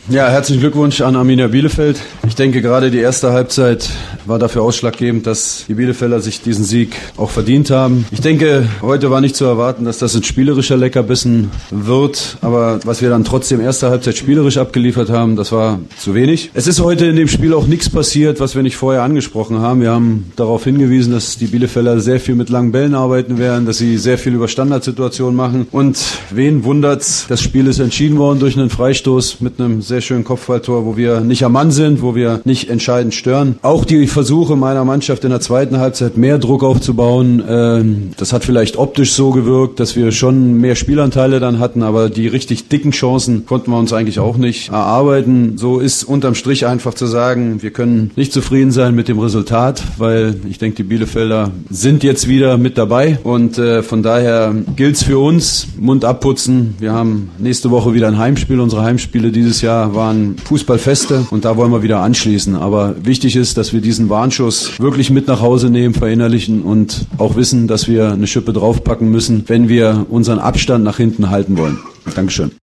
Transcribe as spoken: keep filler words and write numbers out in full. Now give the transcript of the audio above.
Ja, herzlichen Glückwunsch an Arminia Bielefeld. Ich denke, gerade die erste Halbzeit war dafür ausschlaggebend, dass die Bielefelder sich diesen Sieg auch verdient haben. Ich denke, heute war nicht zu erwarten, dass das ein spielerischer Leckerbissen wird. Aber was wir dann trotzdem erste Halbzeit spielerisch abgeliefert haben, das war zu wenig. Es ist heute in dem Spiel auch nichts passiert, was wir nicht vorher angesprochen haben. Wir haben darauf hingewiesen, dass die Bielefelder sehr viel mit langen Bällen arbeiten werden, dass sie sehr viel über Standardsituationen machen. Und wen wundert's? Das Spiel ist entschieden worden durch einen Freistoß mit einem sehr schönen Kopfballtor, wo wir nicht am Mann sind, wo wir nicht entscheidend stören. Auch die Versuche meiner Mannschaft in der zweiten Halbzeit mehr Druck aufzubauen, äh, das hat vielleicht optisch so gewirkt, dass wir schon mehr Spielanteile dann hatten, aber die richtig dicken Chancen konnten wir uns eigentlich auch nicht erarbeiten. So ist unterm Strich einfach zu sagen, wir können nicht zufrieden sein mit dem Resultat, weil ich denke, die Bielefelder sind jetzt wieder mit dabei und äh, von daher gilt's für uns, Mund abputzen. Wir haben nächste Woche wieder ein Heimspiel. Unsere Heimspiele dieses Jahr waren Fußballfeste und da wollen wir wieder anschließen. Aber wichtig ist, dass wir diesen Warnschuss wirklich mit nach Hause nehmen, verinnerlichen und auch wissen, dass wir eine Schippe draufpacken müssen, wenn wir unseren Abstand nach hinten halten wollen. Dankeschön.